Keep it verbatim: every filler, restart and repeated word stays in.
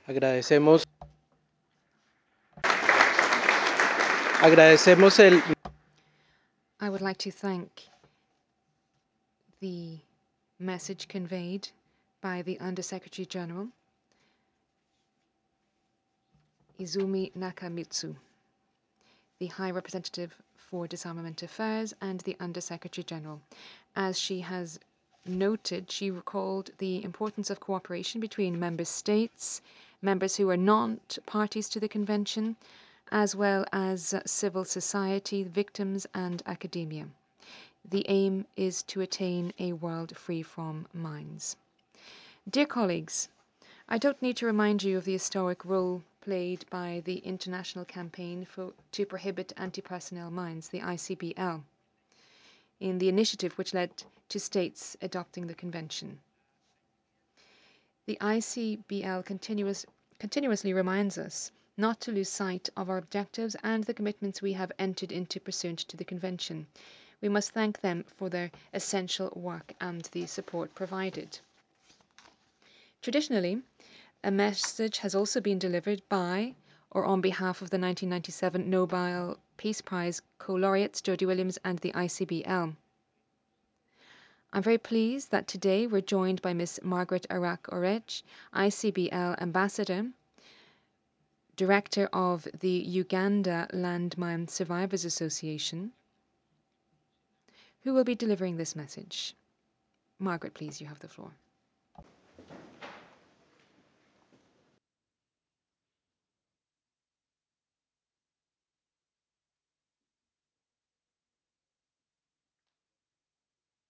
Agradecemos, agradecemos el I would like to thank the message conveyed by the Undersecretary General, Izumi Nakamitsu, the High Representative for Disarmament Affairs and the Undersecretary General. As she has noted, she recalled the importance of cooperation between member states, members who are not parties to the convention, as well as civil society, victims, and academia. The aim is to attain a world free from mines. Dear colleagues, I don't need to remind you of the historic role played by the International Campaign for, to Prohibit Anti-Personnel Mines, the I C B L, in the initiative which led to states adopting the convention. The I C B L continuous, continuously reminds us not to lose sight of our objectives and the commitments we have entered into pursuant to the convention. We must thank them for their essential work and the support provided. Traditionally, a message has also been delivered by or on behalf of the nineteen ninety-seven Nobel Peace Prize co-laureates Jody Williams and the I C B L. I'm very pleased that today we're joined by Miss Margaret Arak-Orech, I C B L Ambassador, Director of the Uganda Landmine Survivors Association, who will be delivering this message. Margaret, please, you have the floor.